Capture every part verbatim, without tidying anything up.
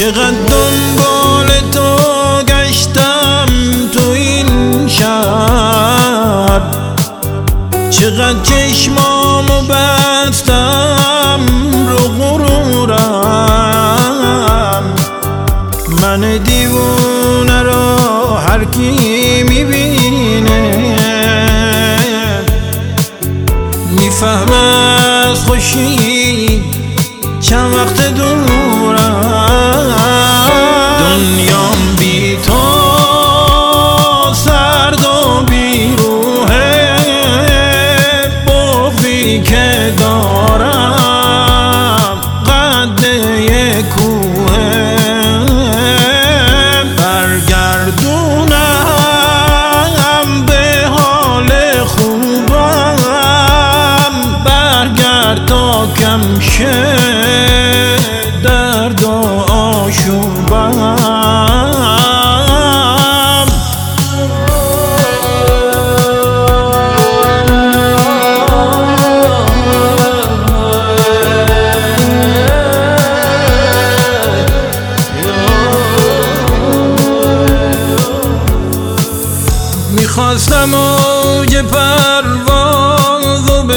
چقدر دنبال تو گشتم تو این شب، چقدر چشمامو بستم رو غرورم. من دیوونه رو هر کی میبینه میفهم از خوشی چند وقت دورم. دنیام بی تو سرد و بی روحه، بغضی که دارم قد یک کوهه. برگردونم به حال خوبم، برگرد تا کم شه درد و آشوبم. میخواستم اوج پروازو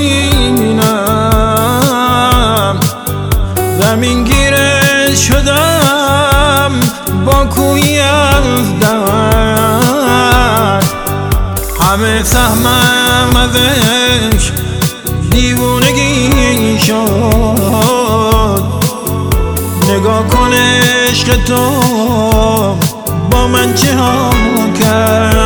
ببینم، زمین گیره شدم با کوی از درد. همه سهمم ازش دیوونگی شد. نگاه کن عشق تو با من چه ها کرد.